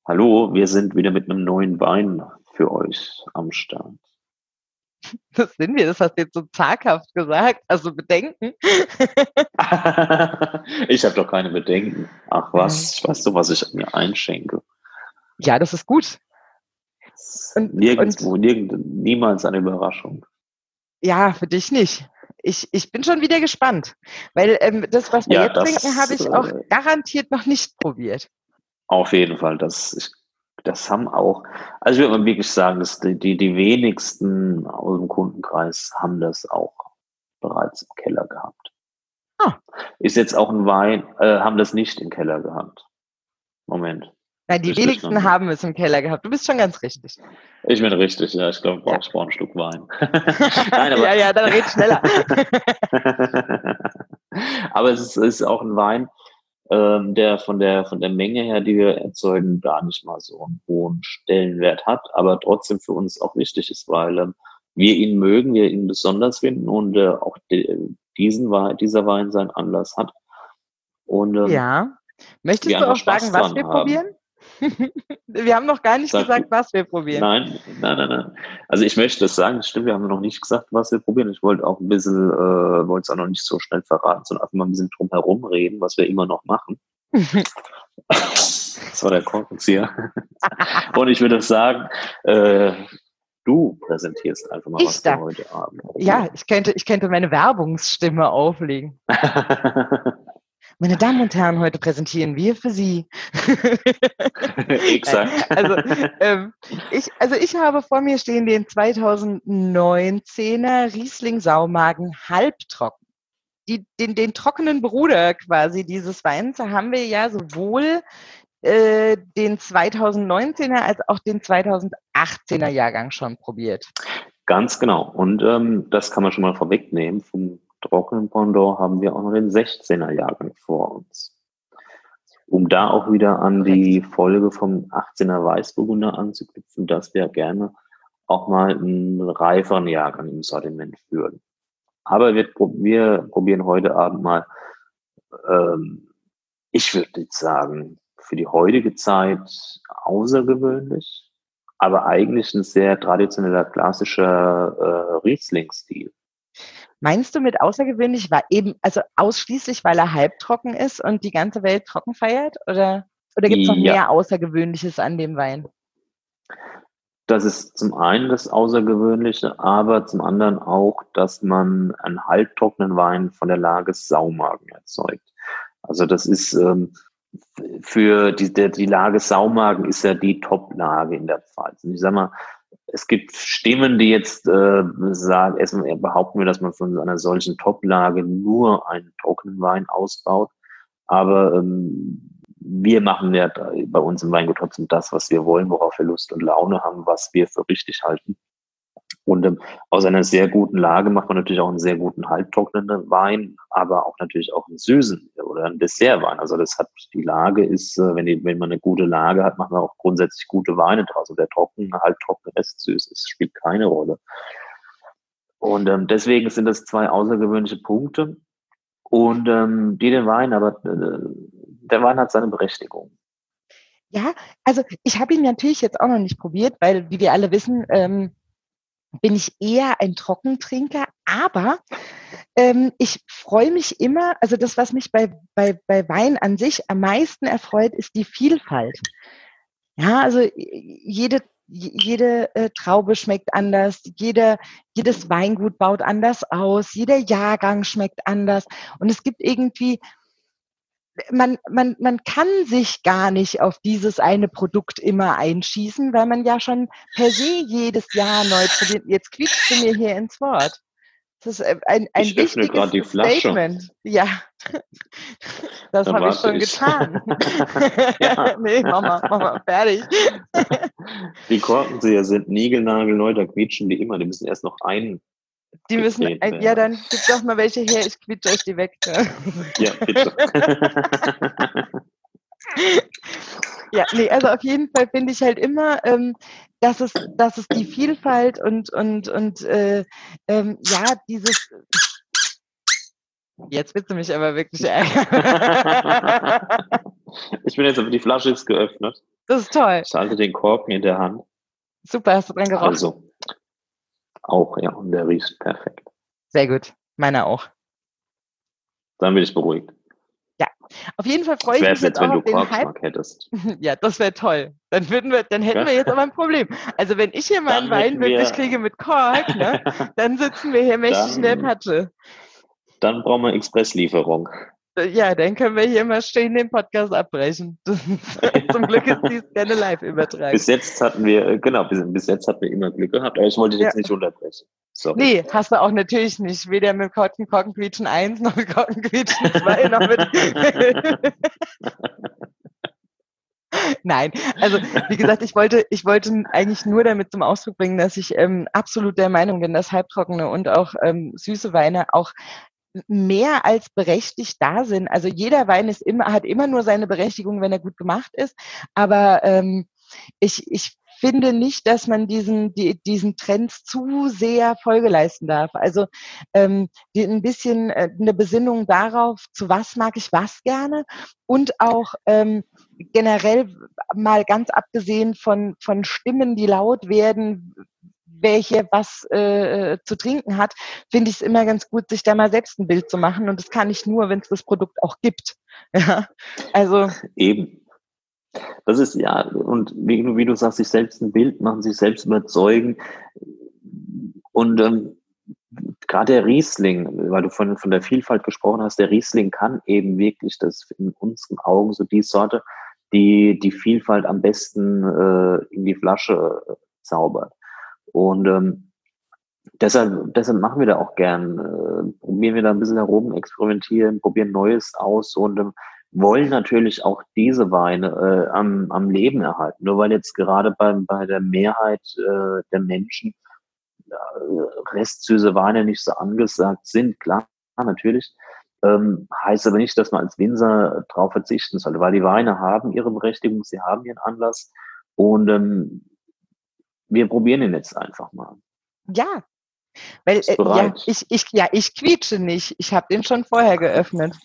Hallo, wir sind wieder mit einem neuen Wein für euch am Start. Das sind wir, das hast du jetzt so zaghaft gesagt. Also Bedenken. Ich habe doch keine Bedenken. Ach Nein. was, weißt du, was ich mir einschenke? Ja, das ist gut. Und Niemals eine Überraschung. ja, für dich nicht. Ich bin schon wieder gespannt, weil das, was wir Ja, jetzt trinken, habe das ich auch garantiert noch nicht probiert. auf jeden Fall. Das haben auch, also ich würde mal wirklich sagen, dass die wenigsten aus dem Kundenkreis haben das auch bereits im Keller gehabt. Ah, Ist jetzt auch ein Wein, haben das nicht im Keller gehabt. Moment. nein, die Ich lüge noch wenigsten nicht. haben es im Keller gehabt. Du bist schon ganz richtig. Ich bin richtig, ja. Ich glaube, Ja. ich brauche einen Schluck Wein. Nein, aber, Ja, ja, dann red schneller. aber ist auch ein Wein, der von der Menge her, die wir erzeugen, gar nicht mal so einen hohen Stellenwert hat, aber trotzdem für uns auch wichtig ist, weil wir ihn mögen, wir ihn besonders finden und auch dieser Wein seinen Anlass hat und Ja. wir Möchtest du einfach auch Spaß sagen, was dran wir haben. probieren? Wir haben noch gar nicht Sag gesagt, du. was wir probieren. Nein. Also ich möchte das sagen, das stimmt, wir haben noch nicht gesagt, was wir probieren. Ich wollte auch ein bisschen, wollte es auch noch nicht so schnell verraten, sondern einfach mal ein bisschen drum herum reden, was wir immer noch machen. Das war der Korkenzieher. Und ich würde sagen, du präsentierst einfach mal, Ich was wir da. heute Abend Ja, probieren. ich könnte meine Werbungsstimme auflegen. Meine Damen und Herren, heute präsentieren wir für Sie. Nein, Exakt. also, ich habe vor mir stehen den 2019er Riesling Saumagen halbtrocken. Den trockenen Bruder quasi dieses Weins haben wir ja sowohl den 2019er als auch den 2018er Jahrgang schon probiert. Ganz genau. Und das kann man schon mal vorwegnehmen. Vom trockenen Pendant haben wir auch noch den 16er Jahrgang vor uns. Um da auch wieder an Korrekt. die Folge vom 18er Weißburgunder anzuknüpfen, dass wir gerne auch mal einen reiferen Jahrgang im Sortiment führen. Aber wir probieren heute Abend mal, ähm, ich würde jetzt sagen, für die heutige Zeit außergewöhnlich, aber eigentlich ein sehr traditioneller, klassischer Riesling-Stil. Meinst du mit außergewöhnlich, war eben, also ausschließlich, weil er halbtrocken ist und die ganze Welt trocken feiert? Oder gibt es noch Ja, mehr Außergewöhnliches an dem Wein? das ist zum einen das Außergewöhnliche, aber zum anderen auch, dass man einen halbtrockenen Wein von der Lage Saumagen erzeugt. Also das ist für die Lage Saumagen ist ja die Top-Lage in der Pfalz. Und ich sag mal, es gibt Stimmen, die jetzt sagen, erstmal behaupten wir, dass man von einer solchen Top-Lage nur einen trockenen Wein ausbaut. Aber wir machen ja bei uns im Weingut trotzdem das, was wir wollen, worauf wir Lust und Laune haben, was wir für richtig halten. Und aus einer sehr guten Lage macht man natürlich auch einen sehr guten halbtrocknenden Wein, aber auch natürlich auch einen süßen oder einen Dessertwein. Also das hat die Lage ist, wenn man eine gute Lage hat, macht man auch grundsätzlich gute Weine draus. Und der trockene, halbtrockene Rest süß ist, spielt keine Rolle. Und deswegen sind das zwei außergewöhnliche Punkte. Und die den Wein, aber der Wein hat seine Berechtigung. Ja, also ich habe ihn natürlich jetzt auch noch nicht probiert, weil, wie wir alle wissen, bin ich eher ein Trockentrinker, aber ich freue mich immer, also das, was mich bei Wein an sich am meisten erfreut, ist die Vielfalt. Ja, also jede Traube schmeckt anders, jedes Weingut baut anders aus, jeder Jahrgang schmeckt anders und es gibt irgendwie, man kann sich gar nicht auf dieses eine Produkt immer einschießen, weil man ja schon per se jedes Jahr neu probiert. Jetzt quietschst du mir hier ins Wort. Das ist ein Ich öffne wichtiges gerade die Flasche. Statement. Ja, das Dann habe ich warte schon ich. getan. Ja. Nee, mach mal fertig. Die Korkenzieher sind niegelnagelneu, da quietschen die immer. Die müssen erst noch Die müssen, eingedreht ja, werden. dann gib doch mal welche her, ich quietsche euch die weg. Ja, bitte. Ja, nee, also auf jeden Fall finde ich halt immer, dass es die Vielfalt und ja, dieses, jetzt willst du mich aber wirklich ärgern. Ich bin jetzt aber die Flasche ist geöffnet. Das ist toll. Ich halte den Korken in der Hand. Super, hast du dran gerochen? Also, auch, ja, und der riecht perfekt. Sehr gut, meiner auch. Dann bin ich beruhigt. Ja, auf jeden Fall freue Das ich wäre mich es jetzt, jetzt auch wenn du auf den Hype. Korkschmack hättest. Ja, das wäre toll. Dann hätten Ja? wir jetzt aber ein Problem. Also wenn ich hier meinen Dann Wein hätten wirklich wir, kriege mit Kork, ne, dann sitzen wir hier mächtig in der dann, Patsche. dann brauchen wir Expresslieferung. Ja, dann können wir hier mal stehen den Podcast abbrechen. Zum Glück ist dies gerne live übertragen. Bis jetzt hatten wir, genau, bis jetzt hatten wir immer Glück gehabt, aber ich wollte dich jetzt nicht unterbrechen. Sorry. Nee, hast du auch natürlich nicht. Weder mit Korkenquietschen 1 noch mit Korkenquietschen 2 noch mit... Nein, also wie gesagt, ich wollte eigentlich nur damit zum Ausdruck bringen, dass ich absolut der Meinung bin, dass halbtrockene und auch süße Weine auch mehr als berechtigt da sind. Also jeder Wein hat immer nur seine Berechtigung, wenn er gut gemacht ist. Aber ich finde nicht, dass man diesen Trends zu sehr Folge leisten darf. Also ein bisschen eine Besinnung darauf, zu was mag ich was gerne und auch generell mal ganz abgesehen von Stimmen, die laut werden, welche was zu trinken hat, finde ich es immer ganz gut, sich da mal selbst ein Bild zu machen. Und das kann ich nur, wenn es das Produkt auch gibt. Ja, also Eben. Das ist ja, und wie du sagst, sich selbst ein Bild machen, sich selbst überzeugen. Und gerade der Riesling, weil du von der Vielfalt gesprochen hast, der Riesling kann eben wirklich, das in unseren Augen so die Sorte, die Vielfalt am besten in die Flasche zaubert. Und deshalb machen wir da auch gern, probieren wir da ein bisschen herum, experimentieren, probieren Neues aus und wollen natürlich auch diese Weine am Leben erhalten. Nur weil jetzt gerade bei der Mehrheit der Menschen restsüße Weine nicht so angesagt sind, klar, natürlich, heißt aber nicht, dass man als Winzer drauf verzichten sollte, weil die Weine haben ihre Berechtigung, sie haben ihren Anlass und wir probieren ihn jetzt einfach mal. ja, weil ich quietsche nicht. Ich habe den schon vorher geöffnet.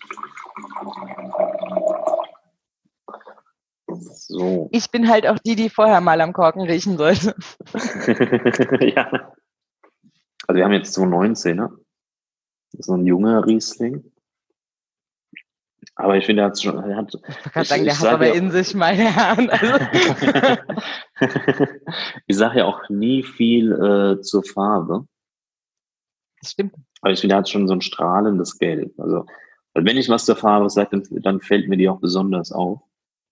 So. Ich bin halt auch die vorher mal am Korken riechen sollte. Ja. Also wir haben jetzt 2019, das ist so ein junger Riesling. Aber ich finde, ich wollte gerade sagen, der hat aber ja in sich, meine Herren. Also. Ich sage ja auch nie viel zur Farbe. Das stimmt. Aber ich finde, er hat schon so ein strahlendes Gelb. Also wenn ich was zur Farbe sage, dann fällt mir die auch besonders auf.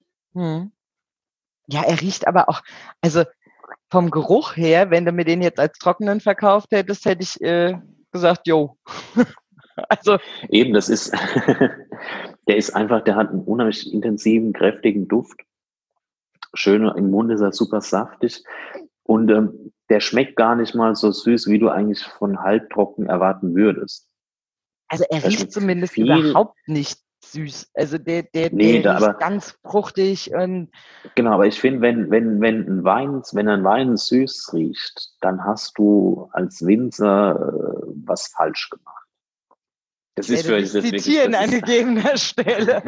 Ja, er riecht aber auch, also vom Geruch her, wenn du mir den jetzt als trockenen verkauft hättest, hätte ich gesagt, jo. Also eben, das ist, der hat einen unheimlich intensiven, kräftigen Duft. Schön, im Mund ist er super saftig und der schmeckt gar nicht mal so süß, wie du eigentlich von halbtrocken erwarten würdest. Also er riecht zumindest überhaupt nicht süß. Also der riecht ganz fruchtig und genau, aber ich finde, wenn ein Wein süß riecht, dann hast du als Winzer was falsch gemacht. Das ist für zitieren an gegebener Stelle.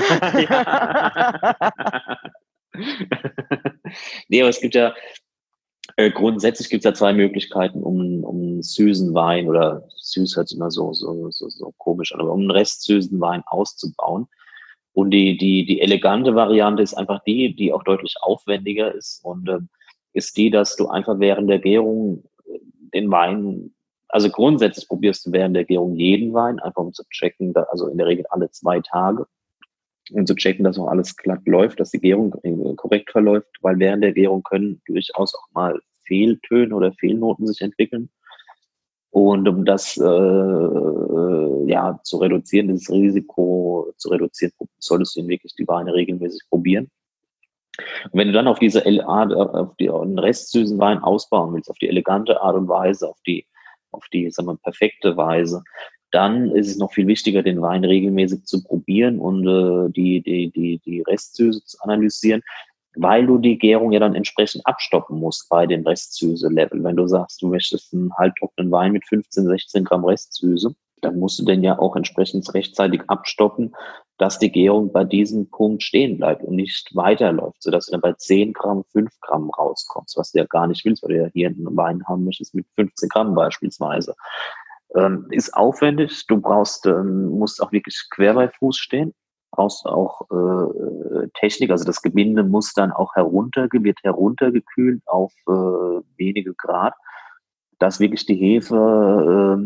Nee, aber es gibt ja grundsätzlich gibt es ja zwei Möglichkeiten, um süßen Wein, oder süß hört sich immer so komisch an, aber um einen restsüßen Wein auszubauen. Und die elegante Variante ist einfach die auch deutlich aufwendiger ist und ist die, dass du einfach während der Gärung den Wein, also grundsätzlich probierst du während der Gärung jeden Wein, einfach um zu checken, also in der Regel alle 2 Tage, um zu checken, dass auch alles glatt läuft, dass die Gärung korrekt verläuft, weil während der Gärung können durchaus auch mal Fehltöne oder Fehlnoten sich entwickeln. Und um das zu reduzieren, dieses Risiko zu reduzieren, solltest du wirklich die Weine regelmäßig probieren. Und wenn du dann auf diese einen restsüßen Wein ausbauen willst, auf die elegante Art und Weise, auf die sagen wir, perfekte Weise, dann ist es noch viel wichtiger, den Wein regelmäßig zu probieren und die Restsüße zu analysieren, weil du die Gärung ja dann entsprechend abstoppen musst bei dem Restsüße-Level. Wenn du sagst, du möchtest einen halbtrockenen Wein mit 15, 16 Gramm Restsüße, dann musst du den ja auch entsprechend rechtzeitig abstoppen, dass die Gärung bei diesem Punkt stehen bleibt und nicht weiterläuft, sodass du dann bei 10 Gramm, 5 Gramm rauskommst, was du ja gar nicht willst, weil du ja hier einen Wein haben möchtest mit 15 Gramm beispielsweise. Ist aufwendig, du musst auch wirklich quer bei Fuß stehen, brauchst auch Technik, also das Gebinde muss dann auch wird heruntergekühlt auf wenige Grad, dass wirklich die Hefe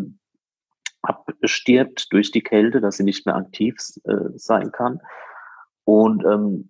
abstirbt durch die Kälte, dass sie nicht mehr aktiv sein kann. Und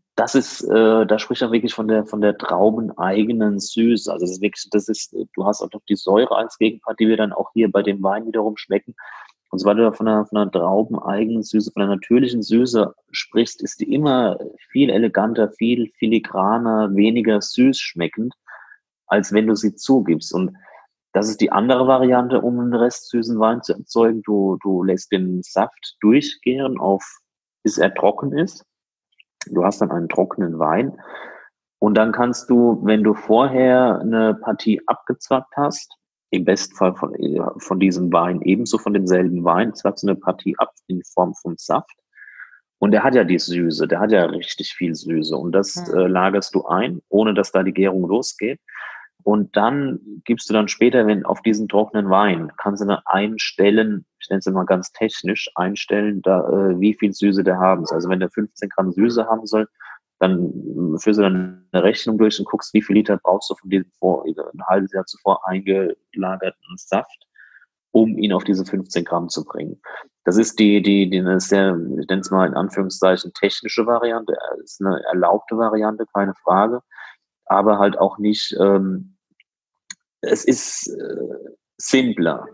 da spricht er wirklich von der traubeneigenen Süße. Also du hast auch noch die Säure als Gegenpart, die wir dann auch hier bei dem Wein wiederum schmecken. Und sobald du von einer traubeneigenen Süße, von einer natürlichen Süße sprichst, ist die immer viel eleganter, viel filigraner, weniger süß schmeckend, als wenn du sie zugibst. Und das ist die andere Variante, um einen restsüßen Wein zu erzeugen. Du lässt den Saft durchgären, bis er trocken ist. Du hast dann einen trockenen Wein. Und dann kannst du, wenn du vorher eine Partie abgezwackt hast, im besten Fall von diesem Wein, ebenso von demselben Wein, zwackst du eine Partie ab in Form von Saft. Und der hat ja die Süße, der hat ja richtig viel Süße. Und das lagerst du ein, ohne dass da die Gärung losgeht. Und dann gibst du dann später, wenn auf diesen trockenen Wein, kannst du dann einstellen, ich nenne es immer ganz technisch, wie viel Süße der haben soll. Also wenn der 15 Gramm Süße haben soll, dann führst du dann eine Rechnung durch und guckst, wie viel Liter brauchst du von diesem ein halbes Jahr zuvor eingelagerten Saft, um ihn auf diese 15 Gramm zu bringen. Das ist eine sehr, ich nenne es mal in Anführungszeichen, technische Variante, ist eine erlaubte Variante, keine Frage, aber halt auch nicht, es ist simpler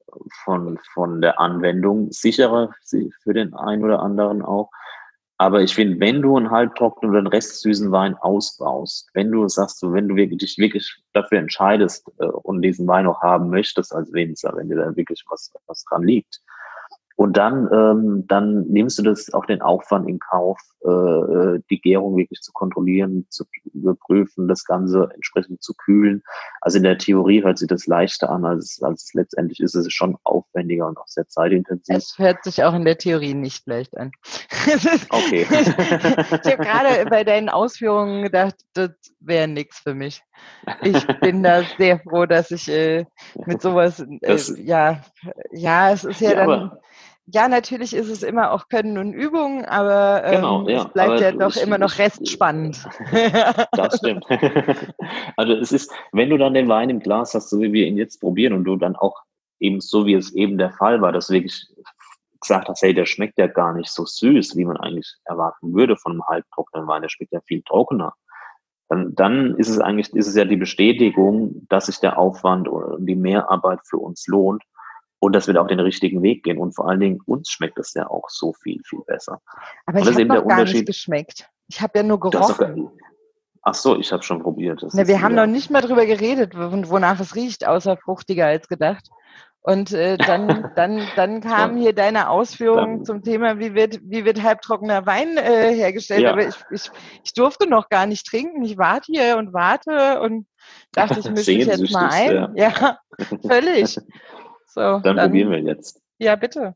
von der Anwendung, sicherer für den einen oder anderen auch. Aber ich finde, wenn du einen halbtrockenen oder einen restsüßen Wein ausbaust, wenn du dich wirklich dafür entscheidest und diesen Wein auch haben möchtest als Winzer, wenn dir da wirklich was dran liegt, und dann nimmst du das auch den Aufwand in Kauf, die Gärung wirklich zu kontrollieren, zu überprüfen, das Ganze entsprechend zu kühlen. Also in der Theorie hört sich das leichter an, als es letztendlich ist. Es ist schon aufwendiger und auch sehr zeitintensiv. Es hört sich auch in der Theorie nicht leicht an. Okay. Ich habe gerade bei deinen Ausführungen gedacht, das wäre nichts für mich. Ich bin da sehr froh, dass ich mit sowas, es ist ja dann... Ja, natürlich ist es immer auch Können und Übung, aber genau, es bleibt ja doch immer noch restspannend. Das stimmt. Also es ist, wenn du dann den Wein im Glas hast, so wie wir ihn jetzt probieren, und du dann auch eben so, wie es eben der Fall war, dass du wirklich gesagt hast, hey, der schmeckt ja gar nicht so süß, wie man eigentlich erwarten würde von einem halbtrockenen Wein, der schmeckt ja viel trockener. Dann ist es ja die Bestätigung, dass sich der Aufwand und die Mehrarbeit für uns lohnt. Und dass wir da auch den richtigen Weg gehen. Und vor allen Dingen, uns schmeckt es ja auch so viel, viel besser. Aber ich habe noch gar nicht geschmeckt. Ich habe ja nur gerochen. Ach so, ich habe schon probiert. Wir haben noch nicht mal drüber geredet, wonach es riecht, außer fruchtiger als gedacht. Und dann kam hier deine Ausführung zum Thema, wie wird halbtrockener Wein hergestellt. Ja. Aber ich durfte noch gar nicht trinken. Ich warte hier und warte und dachte, ich mische mich jetzt mal ein. Ja, völlig. So, dann probieren wir jetzt. Ja, bitte.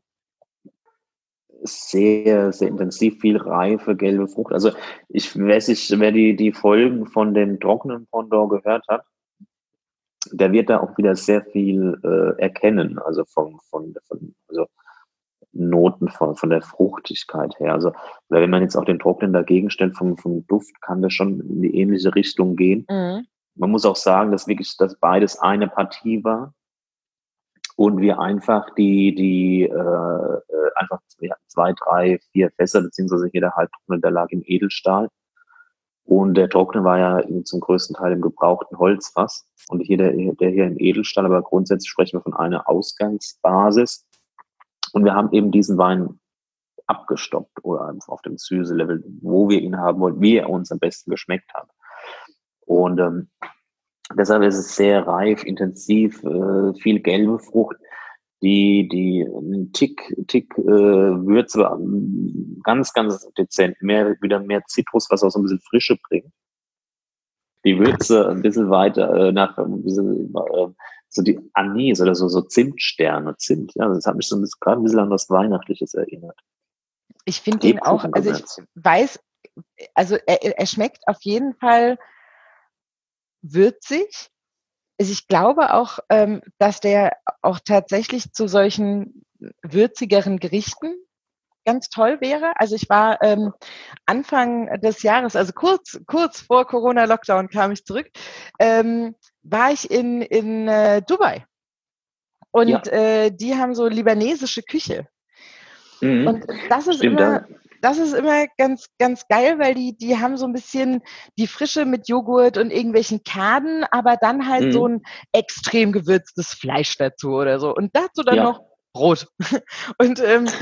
Sehr, sehr intensiv, viel reife, gelbe Frucht. Also wer die Folgen von dem trockenen Pendant gehört hat, der wird da auch wieder sehr viel erkennen, also also Noten von der Fruchtigkeit her. Also wenn man jetzt auch den Trockenen dagegen stellt, vom Duft, kann das schon in die ähnliche Richtung gehen. Mhm. Man muss auch sagen, dass beides eine Partie war. Und wir einfach einfach 2, 3, 4 Fässer, beziehungsweise jeder halbtrockene, der lag im Edelstahl. Und der Trockene war ja zum größten Teil im gebrauchten Holzfass. Und hier der hier im Edelstahl, aber grundsätzlich sprechen wir von einer Ausgangsbasis. Und wir haben eben diesen Wein abgestoppt oder auf dem Süße-Level, wo wir ihn haben wollten, wie er uns am besten geschmeckt hat. Und deshalb ist es sehr reif, intensiv, viel gelbe Frucht, die einen Tick Würze, ganz, ganz dezent, wieder mehr Zitrus, was auch so ein bisschen Frische bringt. Die Würze ein bisschen weiter so die Anis oder so Zimtsterne, Zimt, ja, das hat mich so gerade ein bisschen an was Weihnachtliches erinnert. Ich finde den auch, also ich weiß, also er schmeckt auf jeden Fall würzig. Also ich glaube auch, dass der auch tatsächlich zu solchen würzigeren Gerichten ganz toll wäre. Also ich war Anfang des Jahres, also kurz vor Corona-Lockdown kam ich zurück, war ich in Dubai. Und die haben so libanesische Küche. Und das ist immer ganz, ganz geil, weil die haben so ein bisschen die Frische mit Joghurt und irgendwelchen Kernen, aber dann halt so ein extrem gewürztes Fleisch dazu oder so. Und dazu dann noch Brot. Und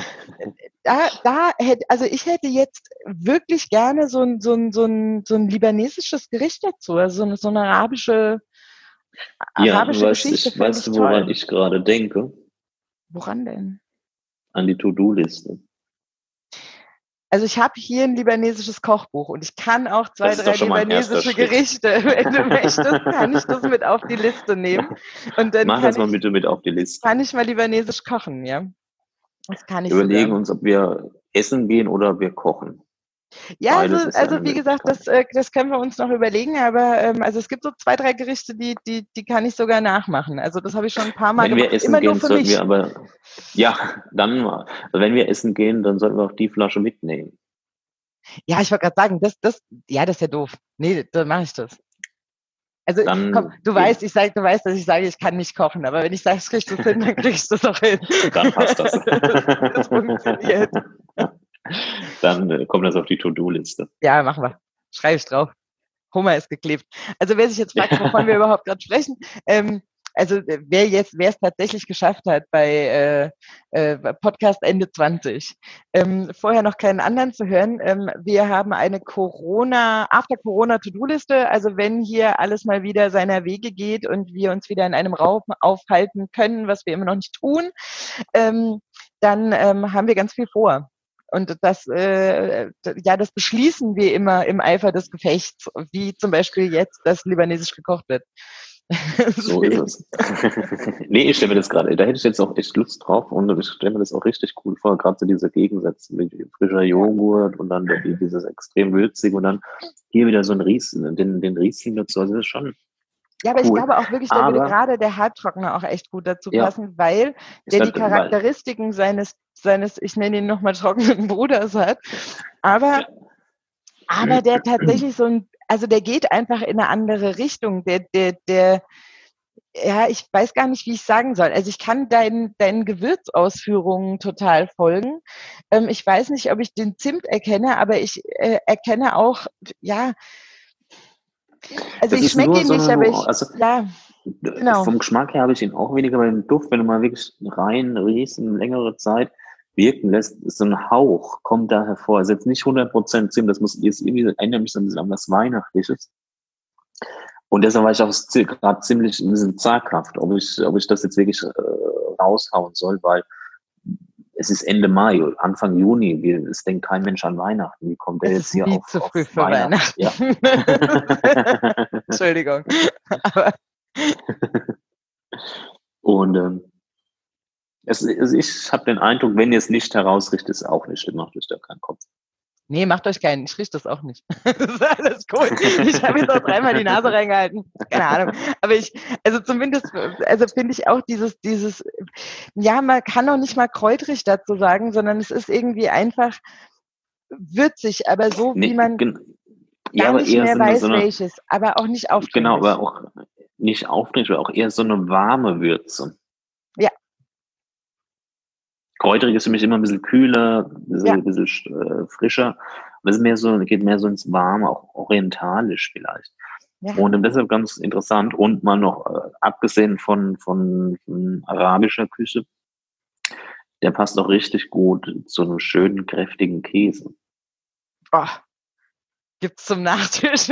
also ich hätte jetzt wirklich gerne so ein libanesisches Gericht dazu, also so eine arabische Geschichte. Weißt du, woran ich gerade denke? Woran denn? An die To-Do-Liste. Also ich habe hier ein libanesisches Kochbuch und ich kann auch 2, 3 libanesische Gerichte. Wenn du möchtest, kann ich das mit auf die Liste nehmen. Und dann mach das mal bitte mit auf die Liste. Kann ich mal libanesisch kochen, ja? Das kann ich Wir überlegen uns, ob wir essen gehen oder ob wir kochen. Ja, also wie gesagt, das können wir uns noch überlegen, aber also es gibt so 2, 3 Gerichte, die kann ich sogar nachmachen. Also das habe ich schon ein paar Mal gemacht. Wenn wir essen gehen, sollten wir aber, wenn wir essen gehen, dann sollten wir auch die Flasche mitnehmen. Ja, ich wollte gerade sagen, das ist ja doof. Nee, dann mache ich das. Also dann, komm, du weißt, dass ich sage, ich kann nicht kochen, aber wenn ich sage, das kriegst du hin, dann kriegst du es auch hin. Dann passt das. Das funktioniert. Dann kommt das auf die To-Do-Liste. Ja, machen wir. Schreibe ich drauf. Hummer ist geklebt. Also wer sich jetzt fragt, wovon wir überhaupt gerade sprechen, also wer es tatsächlich geschafft hat bei Podcast Ende 20, vorher noch keinen anderen zu hören, wir haben eine After-Corona-To-Do-Liste, also wenn hier alles mal wieder seiner Wege geht und wir uns wieder in einem Raum aufhalten können, was wir immer noch nicht tun, dann haben wir ganz viel vor. Und das beschließen wir immer im Eifer des Gefechts, wie zum Beispiel jetzt, dass libanesisch gekocht wird. So ist es. Nee, ich stelle mir das gerade, da hätte ich jetzt auch echt Lust drauf und ich stelle mir das auch richtig cool vor, gerade so diese Gegensätze mit frischer Joghurt und dann dieses extrem würzige und dann hier wieder so ein Riesling, den Riesling dazu, also das ist schon ja, aber cool. Ich glaube auch wirklich, da würde gerade der Halbtrockner auch echt gut dazu passen, weil der die Charakteristiken seines, ich nenne ihn nochmal trockenen Bruders hat, aber der tatsächlich also der geht einfach in eine andere Richtung, ja, ich weiß gar nicht, wie ich sagen soll. Also ich kann deinen Gewürzausführungen total folgen. Ich weiß nicht, ob ich den Zimt erkenne, aber ich erkenne auch, ja, also ich schmecke ihn nicht, aber genau. Vom Geschmack her habe ich ihn auch weniger, aber im Duft, wenn du mal wirklich reinriechst, eine längere Zeit wirken lässt, ist so ein Hauch, kommt da hervor. Also jetzt nicht 100% Zimt, das erinnert mich so ein bisschen an was Weihnachtliches. Und deshalb war ich auch gerade ziemlich ein bisschen zaghaft, ob ich das jetzt wirklich raushauen soll, weil es ist Ende Mai, Anfang Juni, es denkt kein Mensch an Weihnachten. Wie kommt der jetzt hier auf zu früh für Weihnachten? Ja. Entschuldigung. Aber und ich habe den Eindruck, wenn ihr es nicht herausrichtet, ist es auch nicht schlimm, macht euch da keinen Kopf. Nee, macht euch keinen, ich riech das auch nicht. Das ist alles cool. Ich habe jetzt auch 3-mal die Nase reingehalten. Keine Ahnung. Aber zumindest finde ich auch dieses, ja, man kann auch nicht mal kräutrig dazu sagen, sondern es ist irgendwie einfach würzig, aber so, wie man gar nicht mehr weiß, welches, aber auch nicht aufdringlich. Genau, aber auch nicht aufdringlich, aber auch eher so eine warme Würze. Ja. Kräuterig ist für mich immer ein bisschen kühler, ein bisschen frischer. Und das ist geht mehr so ins Warme, auch orientalisch vielleicht. Ja. Und deshalb ganz interessant. Und mal noch, abgesehen von arabischer Küche, der passt auch richtig gut zu einem schönen, kräftigen Käse. Oh. Gibt's zum Nachtisch.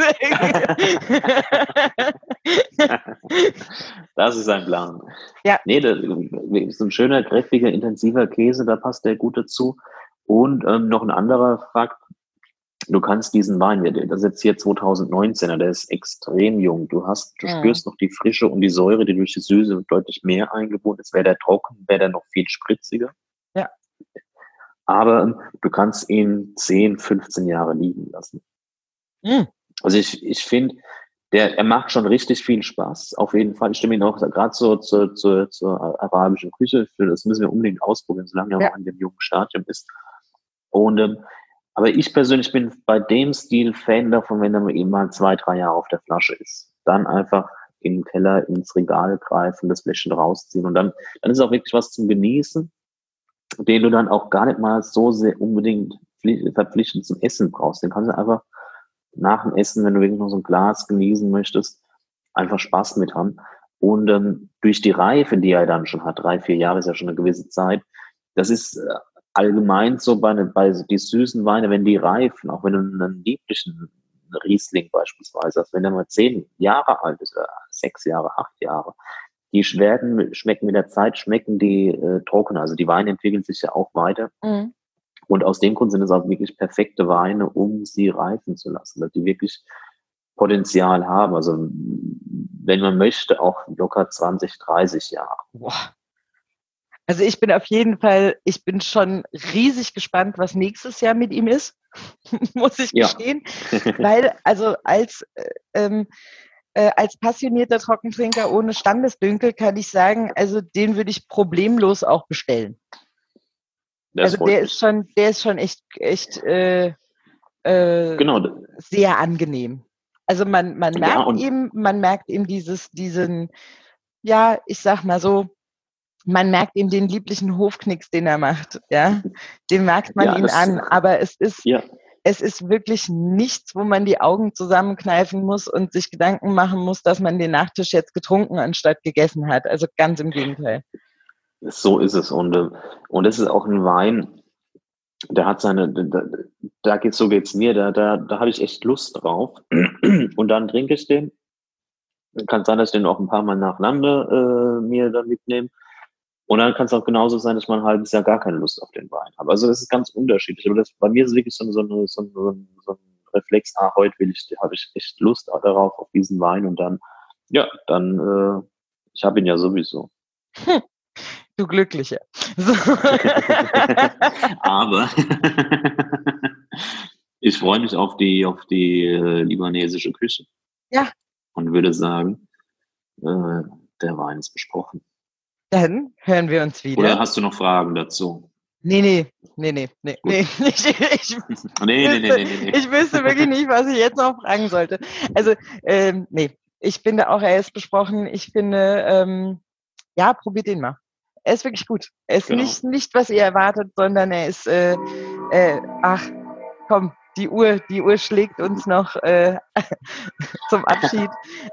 Das ist ein Plan. Ja. Nee, so ein schöner, kräftiger, intensiver Käse, da passt der gut dazu. Und noch ein anderer Fakt, du kannst diesen Wein, das ist jetzt hier 2019er, der ist extrem jung. Du spürst noch die Frische und die Säure, die durch die Süße deutlich mehr eingebunden ist. Wäre der trocken, wäre der noch viel spritziger. Ja. Aber du kannst ihn 10, 15 Jahre liegen lassen. Also ich finde, er macht schon richtig viel Spaß. Auf jeden Fall. Ich stimme Ihnen auch gerade zur arabischen Küche. Das müssen wir unbedingt ausprobieren, solange er noch in dem jungen Stadium ist. Und aber ich persönlich bin bei dem Stil Fan davon, wenn er eben mal 2, 3 Jahre auf der Flasche ist. Dann einfach im Keller ins Regal greifen, das Fläschchen rausziehen und dann ist auch wirklich was zum Genießen, den du dann auch gar nicht mal so sehr unbedingt verpflichtend zum Essen brauchst. Den kannst du einfach nach dem Essen, wenn du wirklich noch so ein Glas genießen möchtest, einfach Spaß mit haben. Und durch die Reife, die er dann schon hat, 3, 4 Jahre ist ja schon eine gewisse Zeit, das ist allgemein so bei die süßen Weine, wenn die reifen, auch wenn du einen lieblichen Riesling beispielsweise hast, wenn der mal 10 Jahre alt ist, 6 Jahre, 8 Jahre, die schmecken mit der Zeit, schmecken die trocken. Also die Weine entwickeln sich ja auch weiter. Und aus dem Grund sind es auch wirklich perfekte Weine, um sie reifen zu lassen, dass die wirklich Potenzial haben. Also wenn man möchte, auch locker 20, 30 Jahre. Boah. Also ich bin schon riesig gespannt, was nächstes Jahr mit ihm ist, muss ich gestehen. Weil, also als passionierter Trockentrinker ohne Standesdünkel kann ich sagen, also den würde ich problemlos auch bestellen. Also der ist schon echt genau. Sehr angenehm. Also man merkt ihm diesen, ja, ich sag mal so, man merkt ihm den lieblichen Hofknicks, den er macht, ja. Den merkt man ihn an, aber es ist wirklich nichts, wo man die Augen zusammenkneifen muss und sich Gedanken machen muss, dass man den Nachtisch jetzt getrunken anstatt gegessen hat. Also ganz im Gegenteil. So ist es. Und es ist auch ein Wein, der hat so geht's mir, da habe ich echt Lust drauf. Und dann trinke ich den. Kann sein, dass ich den auch ein paar Mal nacheinander mir dann mitnehme. Und dann kann es auch genauso sein, dass man ein halbes Jahr gar keine Lust auf den Wein hat. Also das ist ganz unterschiedlich. Aber bei mir ist es wirklich so ein Reflex, heute habe ich echt Lust darauf, auf diesen Wein. Und dann, ich habe ihn ja sowieso. Du Glücklicher. So. Aber ich freue mich auf die libanesische Küche. Ja. Und würde sagen, der Wein ist besprochen. Dann hören wir uns wieder. Oder hast du noch Fragen dazu? Nee. Ich wüsste wirklich nicht, was ich jetzt noch fragen sollte. Also, ich finde auch, er ist besprochen. Ich finde, probiert den mal. Er ist wirklich gut. Er ist nicht, was ihr erwartet, sondern er ist, die Uhr schlägt uns noch zum Abschied.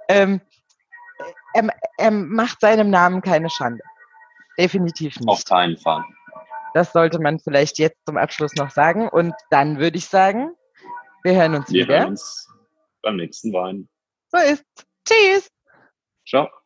Er macht seinem Namen keine Schande. Definitiv nicht. Auf keinen Fall. Das sollte man vielleicht jetzt zum Abschluss noch sagen. Und dann würde ich sagen, wir hören uns wieder. Wir hören uns beim nächsten Wein. So ist's. Tschüss. Ciao.